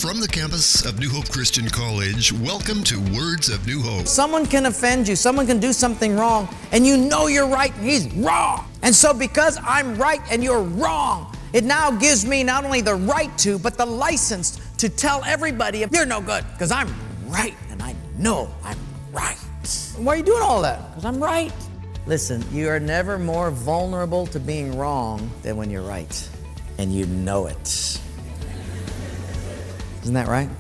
From the campus of New Hope Christian College, welcome to Words of New Hope. Someone can offend you, someone can do something wrong, and you know you're right and he's wrong. And so because I'm right and you're wrong, it now gives me not only the right to, but the license to tell everybody, you're no good, because I'm right and I know I'm right. Why are you doing all that? Because I'm right. Listen, you are never more vulnerable to being wrong than when you're right, and you know it. Isn't that right?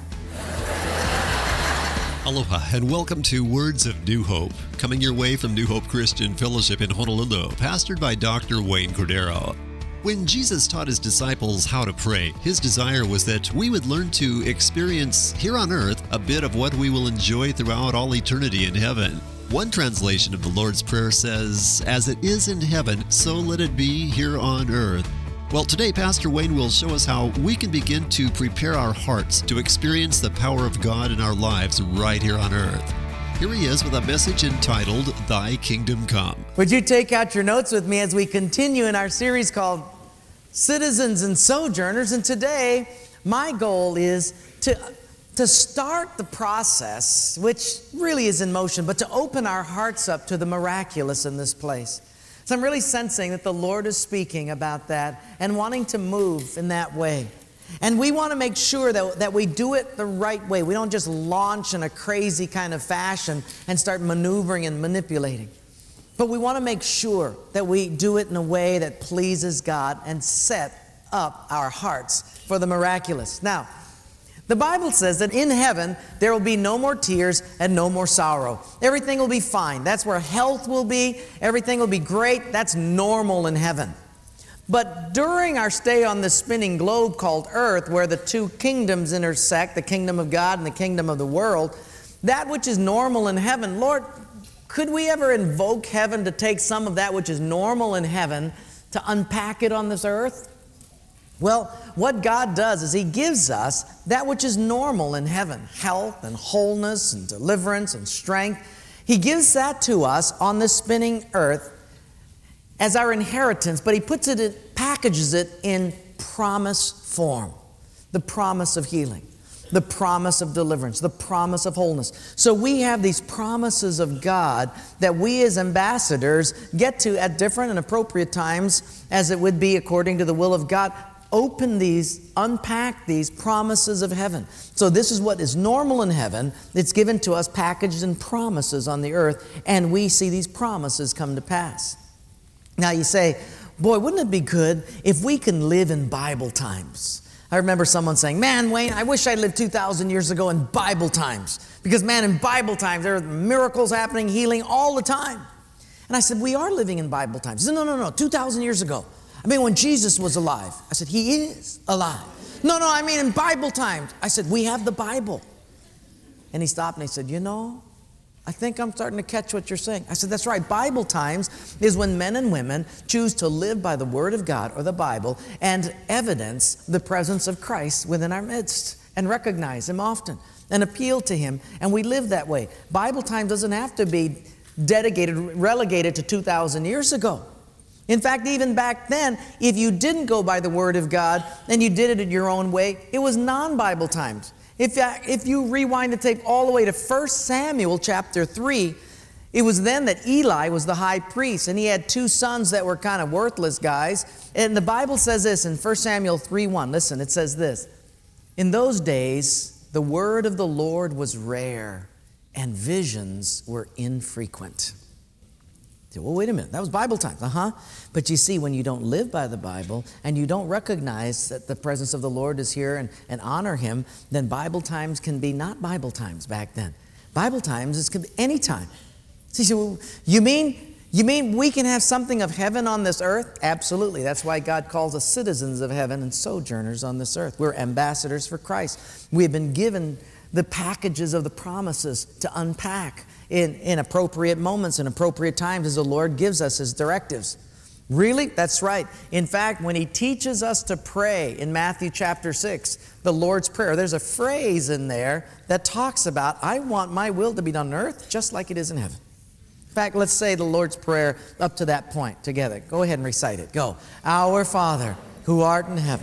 Aloha and welcome to Words of New Hope, coming your way from New Hope Christian Fellowship in Honolulu, pastored by Dr. Wayne Cordero. When Jesus taught his disciples how to pray, his desire was that we would learn to experience here on earth a bit of what we will enjoy throughout all eternity in heaven. One translation of the Lord's Prayer says, "As it is in heaven, so let it be here on earth." Well, today, Pastor Wayne will show us how we can begin to prepare our hearts to experience the power of God in our lives right here on earth. Here he is with a message entitled, Thy Kingdom Come. Would you take out your notes with me as we continue in our series called Citizens and Sojourners? And today, my goal is to start the process, which really is in motion, but to open our hearts up to the miraculous in this place. So I'm really sensing that the Lord is speaking about that and wanting to move in that way. And we want to make sure that we do it the right way. We don't just launch in a crazy kind of fashion and start maneuvering and manipulating. But we want to make sure that we do it in a way that pleases God and set up our hearts for the miraculous. Now, the Bible says that in heaven, there will be no more tears and no more sorrow. Everything will be fine. That's where health will be. Everything will be great. That's normal in heaven. But during our stay on this spinning globe called Earth, where the two kingdoms intersect, the kingdom of God and the kingdom of the world, that which is normal in heaven, Lord, could we ever invoke heaven to take some of that which is normal in heaven to unpack it on this earth? Well, what God does is He gives us that which is normal in heaven, health and wholeness and deliverance and strength. He gives that to us on this spinning earth as our inheritance, but He packages it in promise form. The promise of healing, the promise of deliverance, the promise of wholeness. So we have these promises of God that we as ambassadors get to at different and appropriate times, as it would be according to the will of God, open these, unpack these promises of heaven. So this is what is normal in heaven. It's given to us packaged in promises on the earth, and we see these promises come to pass. Now you say, boy, wouldn't it be good if we can live in Bible times? I remember someone saying, man, Wayne, I wish I lived 2,000 years ago in Bible times. Because, man, in Bible times, there are miracles happening, healing all the time. And I said, we are living in Bible times. He said, no, 2,000 years ago. I mean, when Jesus was alive. I said, He is alive. No, I mean in Bible times. I said, we have the Bible. And he stopped and he said, I think I'm starting to catch what you're saying. I said, that's right. Bible times is when men and women choose to live by the Word of God or the Bible and evidence the presence of Christ within our midst and recognize Him often and appeal to Him. And we live that way. Bible time doesn't have to be relegated to 2,000 years ago. In fact, even back then, if you didn't go by the Word of God and you did it in your own way, it was non-Bible times. If you rewind the tape all the way to 1 Samuel chapter 3, it was then that Eli was the high priest, and he had two sons that were kind of worthless guys. And the Bible says this in 1 Samuel 3:1. Listen, it says this. In those days, the word of the Lord was rare, and visions were infrequent. Well, wait a minute. That was Bible times. But you see, when you don't live by the Bible and you don't recognize that the presence of the Lord is here and honor Him, then Bible times can be not Bible times back then. Bible times could be any time. So you say, well, you mean we can have something of heaven on this earth? Absolutely. That's why God calls us citizens of heaven and sojourners on this earth. We're ambassadors for Christ. We have been given the packages of the promises to unpack in appropriate moments and appropriate times as the Lord gives us His directives. Really? That's right. In fact, when He teaches us to pray in Matthew chapter 6, the Lord's Prayer, there's a phrase in there that talks about, I want my will to be done on earth just like it is in heaven. In fact, let's say the Lord's Prayer up to that point together. Go ahead and recite it. Go. Our Father, who art in heaven,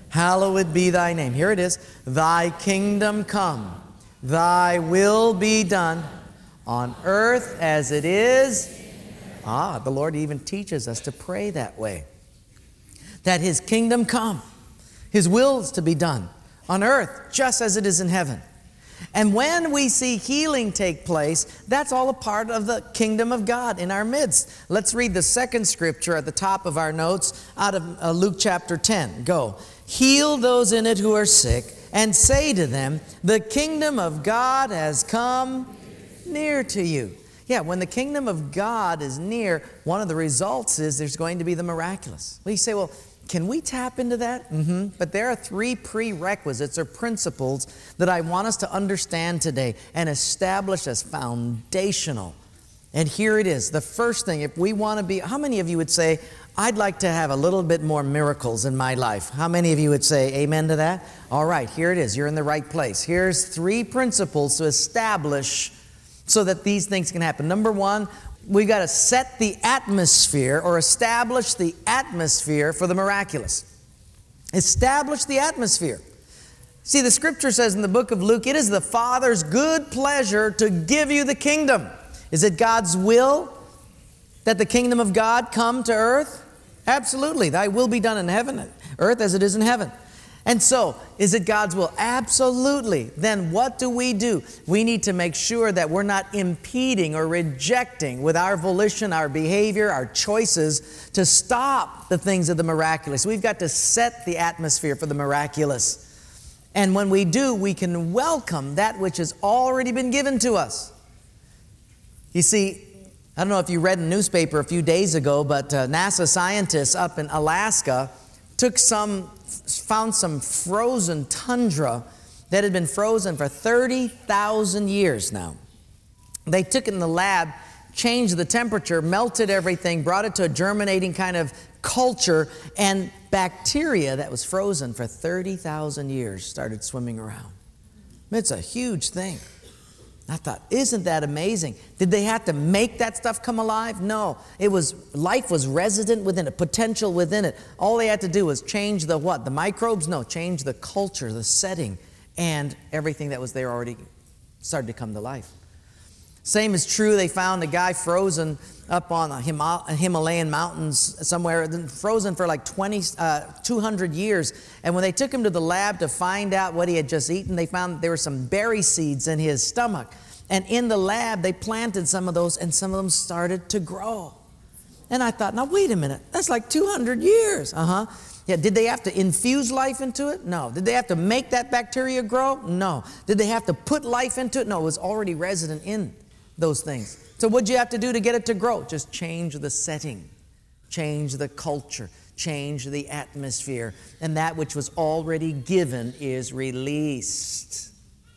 hallowed be thy name. Here it is. Thy kingdom come, thy will be done on earth as it is. The Lord even teaches us to pray that way. That His kingdom come, His will is to be done on earth just as it is in heaven. And when we see healing take place, that's all a part of the kingdom of God in our midst. Let's read the second scripture at the top of our notes out of Luke chapter 10. Go. Heal those in it who are sick, and say to them, the kingdom of God has come near to you. Yeah, when the kingdom of God is near, one of the results is there's going to be the miraculous. Well, you say, well, can we tap into that? But there are 3 prerequisites or principles that I want us to understand today and establish as foundational. And here it is. The first thing, if we want to be, how many of you would say, I'd like to have a little bit more miracles in my life? How many of you would say amen to that? All right, here it is. You're in the right place. Here's 3 principles to establish so that these things can happen. Number 1, we got to set the atmosphere or establish the atmosphere for the miraculous. Establish the atmosphere. See, the scripture says in the book of Luke, it is the Father's good pleasure to give you the kingdom. Is it God's will that the kingdom of God come to earth? Absolutely. Thy will be done in heaven, earth as it is in heaven. And so, is it God's will? Absolutely. Then what do? We need to make sure that we're not impeding or rejecting with our volition, our behavior, our choices to stop the things of the miraculous. We've got to set the atmosphere for the miraculous. And when we do, we can welcome that which has already been given to us. You see, I don't know if you read in the newspaper a few days ago, but NASA scientists up in Alaska found some frozen tundra that had been frozen for 30,000 years now. They took it in the lab, changed the temperature, melted everything, brought it to a germinating kind of culture, and bacteria that was frozen for 30,000 years started swimming around. It's a huge thing. I thought, isn't that amazing? Did they have to make that stuff come alive? No. Life was resident within it, potential within it. All they had to do was change the what? The microbes? No, change the culture, the setting, and everything that was there already started to come to life. Same is true. They found a guy frozen up on the Himalayan mountains somewhere, frozen for like 200 years. And when they took him to the lab to find out what he had just eaten, they found there were some berry seeds in his stomach. And in the lab, they planted some of those, and some of them started to grow. And I thought, now wait a minute, that's like 200 years. Yeah, did they have to infuse life into it? No. Did they have to make that bacteria grow? No. Did they have to put life into it? No, it was already resident in those things. So what'd you have to do to get it to grow? Just change the setting, change the culture, change the atmosphere, and that which was already given is released.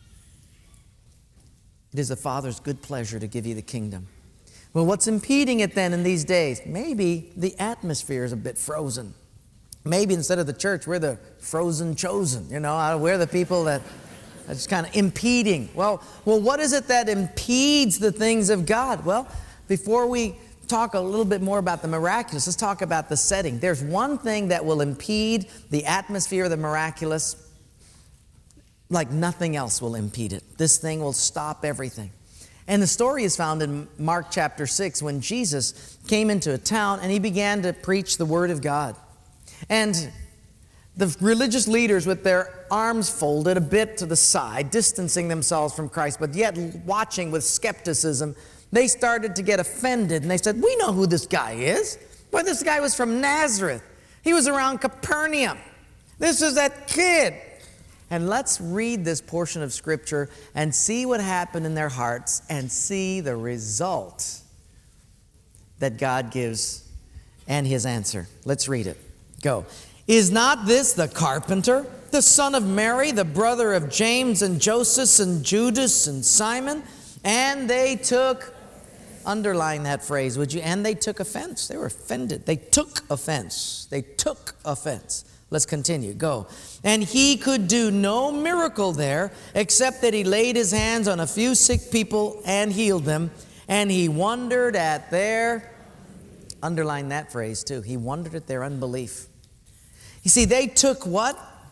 It is the Father's good pleasure to give you the kingdom. Well, what's impeding it then in these days? Maybe the atmosphere is a bit frozen. Maybe instead of the church, we're the frozen chosen. We're the people that it's kind of impeding. Well, what is it that impedes the things of God? Well, before we talk a little bit more about the miraculous, let's talk about the setting. There's one thing that will impede the atmosphere of the miraculous like nothing else will impede it. This thing will stop everything. And the story is found in Mark chapter 6 when Jesus came into a town and he began to preach the word of God. And the religious leaders, with their arms folded a bit to the side, distancing themselves from Christ, but yet watching with skepticism, they started to get offended. And they said, we know who this guy is. Well, this guy was from Nazareth. He was around Capernaum. This is that kid. And let's read this portion of Scripture and see what happened in their hearts and see the result that God gives and His answer. Let's read it. Go. Is not this the carpenter, the son of Mary, the brother of James and Joseph and Judas and Simon? And they took, underline that phrase, would you? And they took offense. They were offended. They took offense. They took offense. Let's continue. Go. And he could do no miracle there except that he laid his hands on a few sick people and healed them. And he wondered at their, underline that phrase too, he wondered at their unbelief. You see, they took what?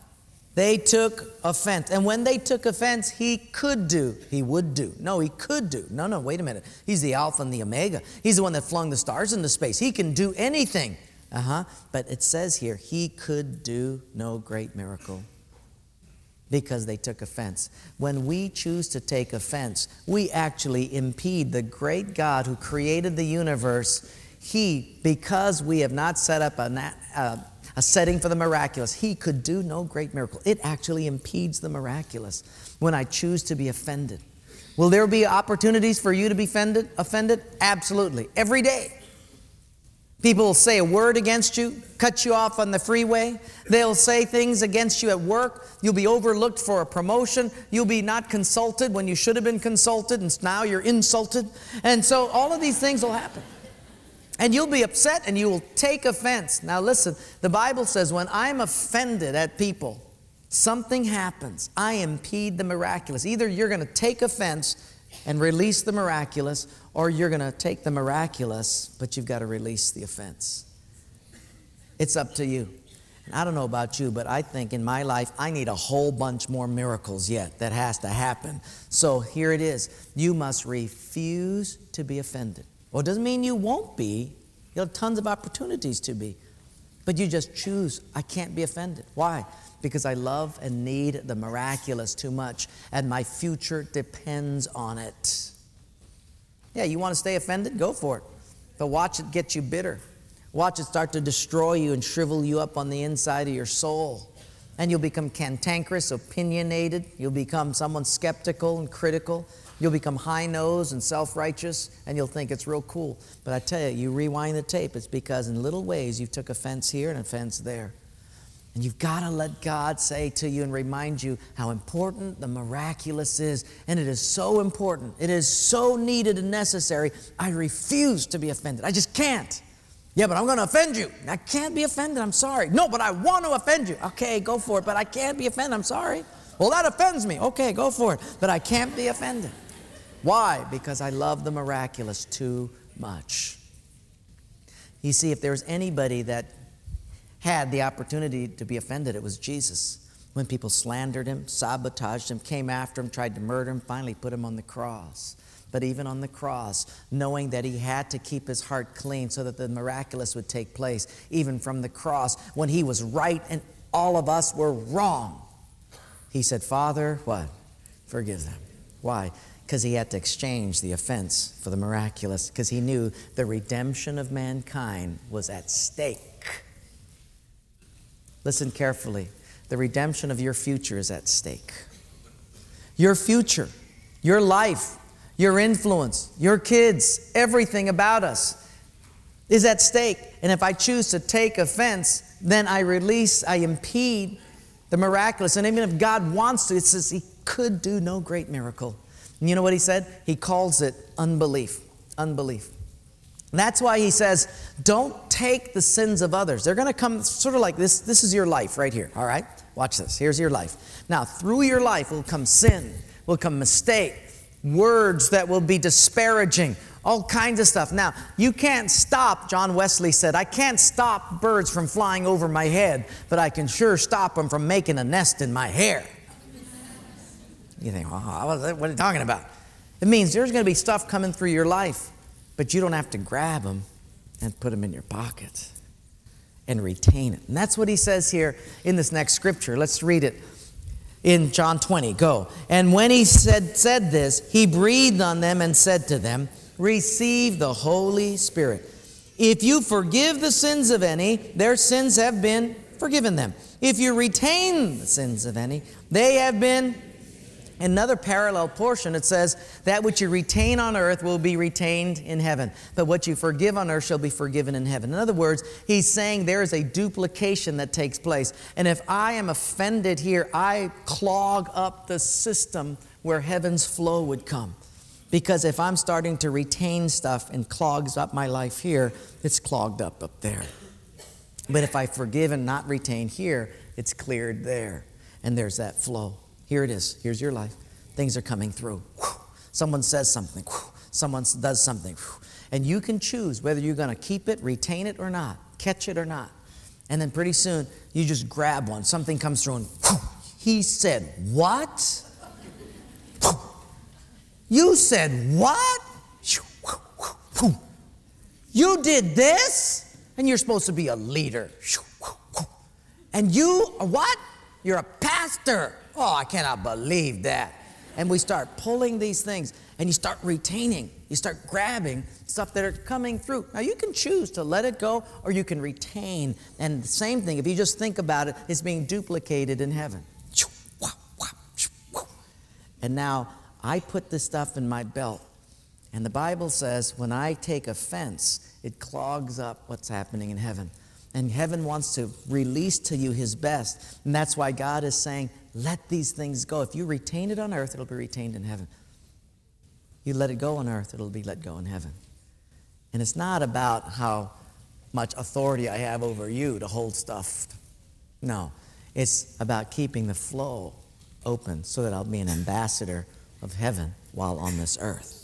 They took offense. And when they took offense, he could do. He would do. No, he could do. No, wait a minute. He's the Alpha and the Omega. He's the one that flung the stars into space. He can do anything. But it says here, he could do no great miracle because they took offense. When we choose to take offense, we actually impede the great God who created the universe. Because we have not set up a setting for the miraculous, he could do no great miracle. It actually impedes the miraculous when I choose to be offended. Will there be opportunities for you to be offended? Absolutely. Every day. People will say a word against you, cut you off on the freeway. They'll say things against you at work. You'll be overlooked for a promotion. You'll be not consulted when you should have been consulted, and now you're insulted. And so all of these things will happen. And you'll be upset and you will take offense. Now listen, the Bible says when I'm offended at people, something happens. I impede the miraculous. Either you're going to take offense and release the miraculous, or you're going to take the miraculous, but you've got to release the offense. It's up to you. And I don't know about you, but I think in my life I need a whole bunch more miracles yet that has to happen. So here it is. You must refuse to be offended. Well, it doesn't mean you won't be. You'll have tons of opportunities to be. But you just choose, I can't be offended. Why? Because I love and need the miraculous too much, and my future depends on it. Yeah, you want to stay offended? Go for it. But watch it get you bitter. Watch it start to destroy you and shrivel you up on the inside of your soul. And you'll become cantankerous, opinionated. You'll become someone skeptical and critical. You'll become high-nosed and self-righteous, and you'll think it's real cool. But I tell you, you rewind the tape, it's because in little ways you took offense here and offense there. And you've got to let God say to you and remind you how important the miraculous is. And it is so important. It is so needed and necessary. I refuse to be offended. I just can't. Yeah, but I'm going to offend you. I can't be offended. I'm sorry. No, but I want to offend you. Okay, go for it. But I can't be offended. I'm sorry. Well, that offends me. Okay, go for it. But I can't be offended. Why? Because I love the miraculous too much. You see, if there was anybody that had the opportunity to be offended, it was Jesus. When people slandered him, sabotaged him, came after him, tried to murder him, finally put him on the cross. But even on the cross, knowing that he had to keep his heart clean so that the miraculous would take place, even from the cross, when he was right and all of us were wrong, he said, Father, what? Forgive them. Why? Because he had to exchange the offense for the miraculous, because he knew the redemption of mankind was at stake. Listen carefully. The redemption of your future is at stake. Your future, your life, your influence, your kids, everything about us is at stake. And if I choose to take offense, then I impede the miraculous. And even if God wants to, it says he could do no great miracle. And you know what he said? He calls it unbelief. Unbelief. And that's why he says, don't take the sins of others. They're going to come sort of like this. This is your life right here, all right? Watch this. Here's your life. Now, through your life will come sin, will come mistake, words that will be disparaging, all kinds of stuff. Now, you can't stop, John Wesley said, I can't stop birds from flying over my head, but I can sure stop them from making a nest in my hair. You think, what are you talking about? It means there's going to be stuff coming through your life, but you don't have to grab them and put them in your pocket and retain it. And that's what he says here in this next scripture. Let's read it in John 20. Go. And when he said this, he breathed on them and said to them, receive the Holy Spirit. If you forgive the sins of any, their sins have been forgiven them. If you retain the sins of any, they have been. Another parallel portion, it says, that which you retain on earth will be retained in heaven, but what you forgive on earth shall be forgiven in heaven. In other words, he's saying there is a duplication that takes place. And if I am offended here, I clog up the system where heaven's flow would come. Because if I'm starting to retain stuff and clogs up my life here, it's clogged up there. But if I forgive and not retain here, it's cleared there. And there's that flow. Here it is. Here's your life. Things are coming through. Someone says something. Someone does something. And you can choose whether you're going to keep it, retain it or not, catch it or not. And then pretty soon, you just grab one. Something comes through and He said, what? You said what? You did this? And you're supposed to be a leader. And you are what? You're a pastor. Oh, I cannot believe that. And we start pulling these things, and you start retaining. You start grabbing stuff that are coming through. Now, you can choose to let it go, or you can retain. And the same thing, if you just think about it, it's being duplicated in heaven. And now, I put this stuff in my belt. And the Bible says when I take offense, it clogs up what's happening in heaven. And heaven wants to release to you his best. And that's why God is saying, let these things go. If you retain it on earth, it'll be retained in heaven. You let it go on earth, it'll be let go in heaven. And it's not about how much authority I have over you to hold stuff. No, it's about keeping the flow open so that I'll be an ambassador of heaven while on this earth.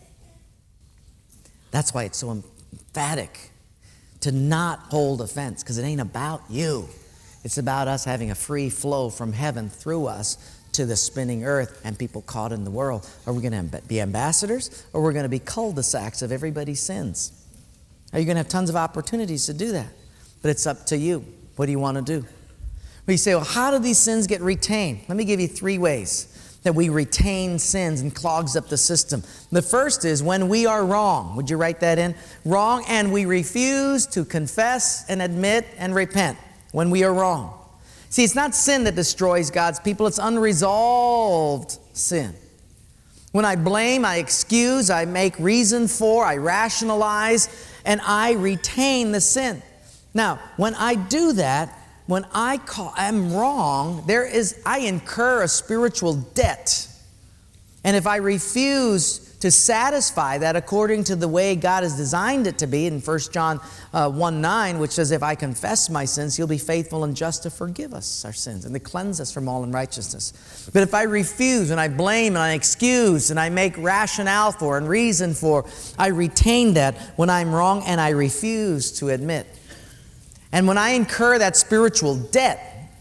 That's why it's so emphatic to not hold offense, because it ain't about you. It's about us having a free flow from heaven through us to the spinning earth and people caught in the world. Are we going to be ambassadors, or we're going to be cul-de-sacs of everybody's sins? Are you going to have tons of opportunities to do that? But it's up to you. What do you want to do? Well, you say, well, how do these sins get retained? Let me give you 3 ways that we retain sins and clogs up the system. The first is when we are wrong. Would you write that in? Wrong, and we refuse to confess and admit and repent when we are wrong. See, it's not sin that destroys God's people. It's unresolved sin. When I blame, I excuse, I make reason for, I rationalize, and I retain the sin. Now, when I do that, when I'm wrong, I incur a spiritual debt. And if I refuse to satisfy that according to the way God has designed it to be, in 1 John 1:9, which says, if I confess my sins, he'll be faithful and just to forgive us our sins and to cleanse us from all unrighteousness. But if I refuse and I blame and I excuse and I make rationale for and reason for, I retain that when I'm wrong and I refuse to admit. And when I incur that spiritual debt,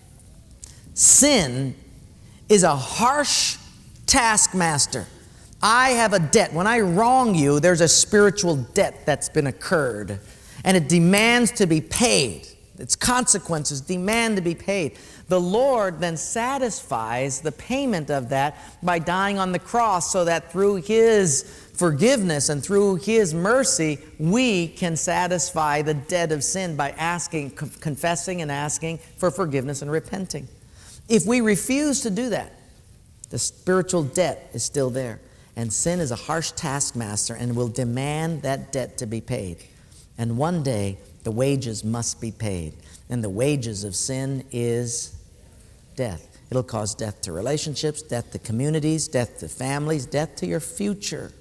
sin is a harsh taskmaster. I have a debt. When I wrong you, there's a spiritual debt that's been incurred, and it demands to be paid. Its consequences demand to be paid. The Lord then satisfies the payment of that by dying on the cross so that through his forgiveness and through his mercy, we can satisfy the debt of sin by confessing and asking for forgiveness and repenting. If we refuse to do that, the spiritual debt is still there. And sin is a harsh taskmaster and will demand that debt to be paid. And one day, the wages must be paid. And the wages of sin is death. It'll cause death to relationships, death to communities, death to families, death to your future.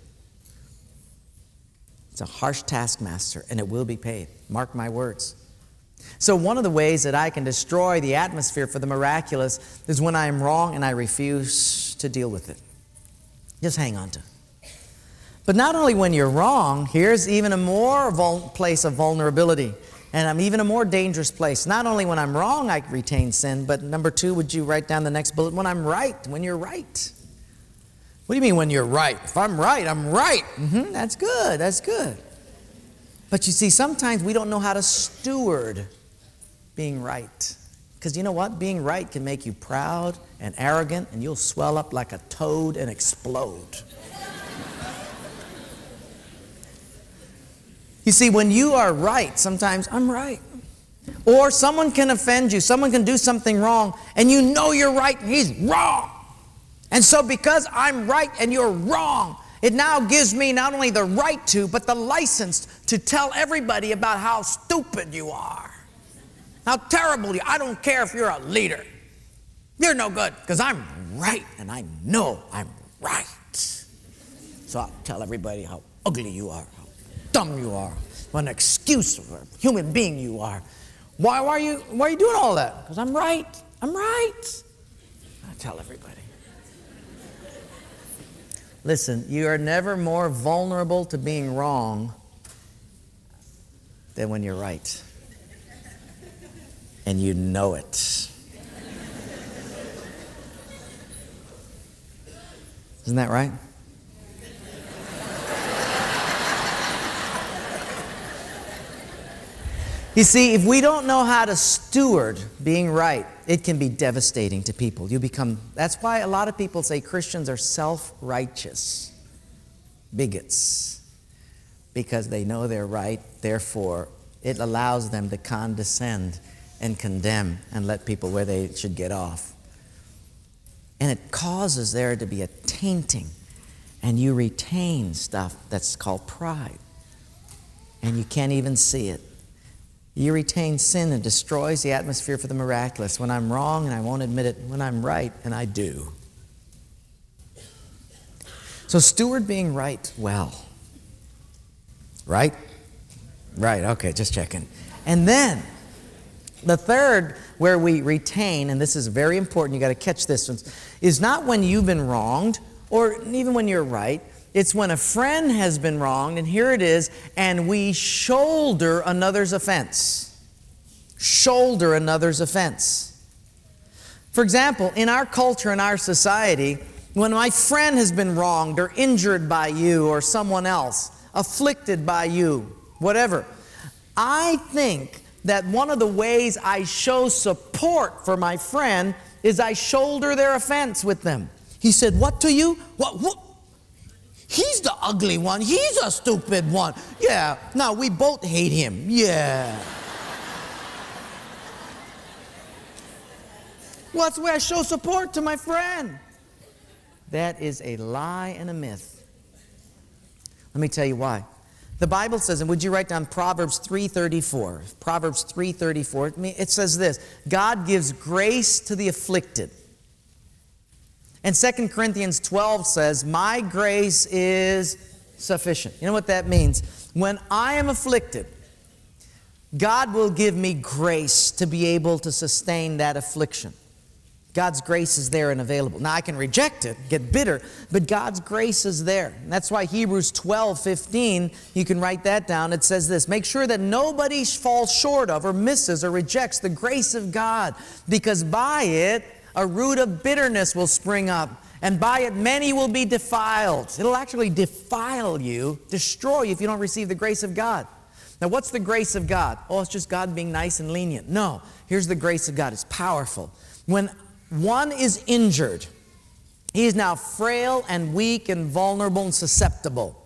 It's a harsh taskmaster, and it will be paid. Mark my words. So one of the ways that I can destroy the atmosphere for the miraculous is when I am wrong and I refuse to deal with it. Just hang on to it. But not only when you're wrong, here's even a more place of vulnerability, and even a more dangerous place. Not only when I'm wrong I retain sin, but number 2, would you write down the next bullet? When I'm right, when you're right. What do you mean when you're right? If I'm right, I'm right. That's good, that's good. But you see, sometimes we don't know how to steward being right. Because you know what? Being right can make you proud and arrogant, and you'll swell up like a toad and explode. You see, when you are right, sometimes I'm right. Or someone can offend you, someone can do something wrong, and you know you're right and he's wrong. And so because I'm right and you're wrong, it now gives me not only the right to, but the license to tell everybody about how stupid you are. How terrible you are. I don't care if you're a leader. You're no good because I'm right and I know I'm right. So I'll tell everybody how ugly you are, how dumb you are, what an excuse for a human being you are. Why are you doing all that? Because I'm right. I'm right. I tell everybody. Listen, you are never more vulnerable to being wrong than when you're right. And you know it. Isn't that right? You see, if we don't know how to steward being right, it can be devastating to people. That's why a lot of people say Christians are self-righteous bigots, because they know they're right, therefore it allows them to condescend and condemn and let people where they should get off. And it causes there to be a tainting, and you retain stuff that's called pride, and you can't even see it. You retain sin and destroys the atmosphere for the miraculous. When I'm wrong and I won't admit it, when I'm right and I do. So steward being right well. Right? Right, okay, just checking. And then, the third where we retain, and this is very important, you got to catch this one, is not when you've been wronged or even when you're right. It's when a friend has been wronged, and here it is, and we shoulder another's offense. Shoulder another's offense. For example, in our culture, in our society, when my friend has been wronged or injured by you or someone else, afflicted by you, whatever, I think that one of the ways I show support for my friend is I shoulder their offense with them. He said, what to you? What? He's the ugly one. He's a stupid one. Yeah. No, we both hate him. Yeah. Well, that's the way I show support to my friend. That is a lie and a myth. Let me tell you why. The Bible says, and would you write down Proverbs 3:34? Proverbs 3:34. It says this: God gives grace to the afflicted. And 2 Corinthians 12 says, my grace is sufficient. You know what that means? When I am afflicted, God will give me grace to be able to sustain that affliction. God's grace is there and available. Now I can reject it, get bitter, but God's grace is there. And that's why Hebrews 12:15, you can write that down. It says this: make sure that nobody falls short of or misses or rejects the grace of God, because by it a root of bitterness will spring up, and by it many will be defiled. It'll actually defile you, destroy you if you don't receive the grace of God. Now, what's the grace of God? Oh, it's just God being nice and lenient. No, here's the grace of God. It's powerful. When one is injured, he is now frail and weak and vulnerable and susceptible.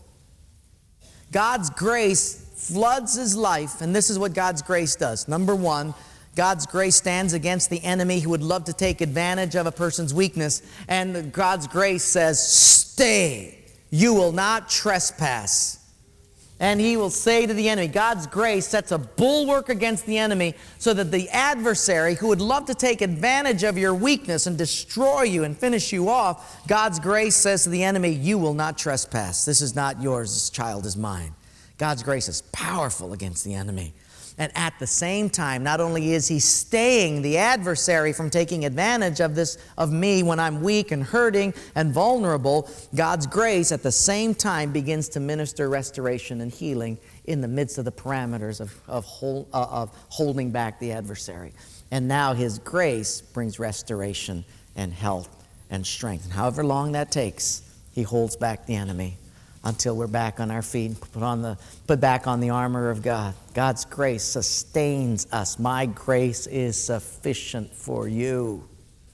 God's grace floods his life, and this is what God's grace does. Number one, God's grace stands against the enemy who would love to take advantage of a person's weakness. And God's grace says, stay. You will not trespass. And he will say to the enemy, God's grace sets a bulwark against the enemy so that the adversary who would love to take advantage of your weakness and destroy you and finish you off, God's grace says to the enemy, you will not trespass. This is not yours. This child is mine. God's grace is powerful against the enemy. And at the same time, not only is he staying the adversary from taking advantage of me when I'm weak and hurting and vulnerable, God's grace at the same time begins to minister restoration and healing in the midst of the parameters of holding back the adversary. And now his grace brings restoration and health and strength. And however long that takes, he holds back the enemy until we're back on our feet, put back on the armor of God. God's grace sustains us. My grace is sufficient for you.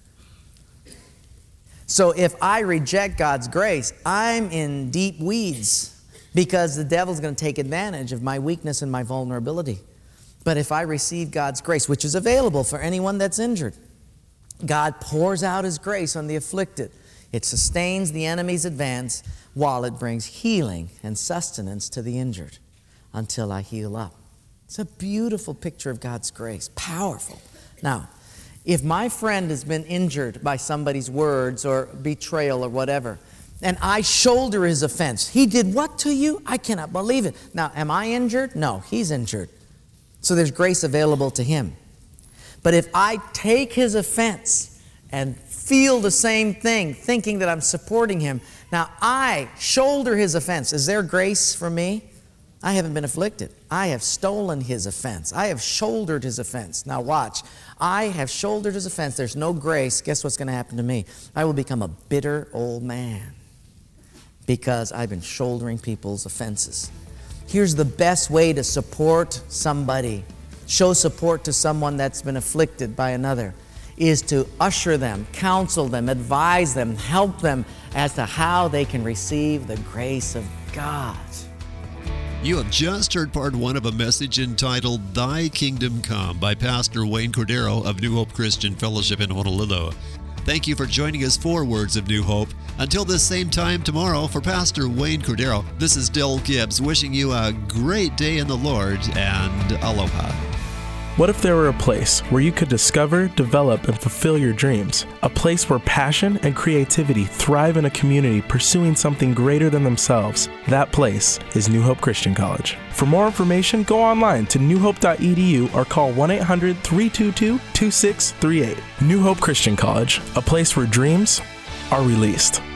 So if I reject God's grace, I'm in deep weeds, because the devil's going to take advantage of my weakness and my vulnerability. But if I receive God's grace, which is available for anyone that's injured, God pours out his grace on the afflicted. It sustains the enemy's advance while it brings healing and sustenance to the injured until I heal up. It's a beautiful picture of God's grace. Powerful. Now, if my friend has been injured by somebody's words or betrayal or whatever, and I shoulder his offense, he did what to you? I cannot believe it. Now, am I injured? No, he's injured. So there's grace available to him. But if I take his offense and feel the same thing, thinking that I'm supporting him, now I shoulder his offense. Is there grace for me? I haven't been afflicted. I have stolen his offense. I have shouldered his offense. Now watch. I have shouldered his offense. There's no grace. Guess what's going to happen to me? I will become a bitter old man. because I've been shouldering people's offenses. Here's the best way to support somebody, show support to someone that's been afflicted by another, is to usher them, counsel them, advise them, help them as to how they can receive the grace of God. You have just heard part one of a message entitled Thy Kingdom Come by Pastor Wayne Cordero of New Hope Christian Fellowship in Honolulu. Thank you for joining us for Words of New Hope. Until this same time tomorrow, for Pastor Wayne Cordero, this is Dill Gibbs wishing you a great day in the Lord and aloha. What if there were a place where you could discover, develop, and fulfill your dreams? A place where passion and creativity thrive in a community pursuing something greater than themselves. That place is New Hope Christian College. For more information, go online to newhope.edu or call 1-800-322-2638. New Hope Christian College, a place where dreams are released.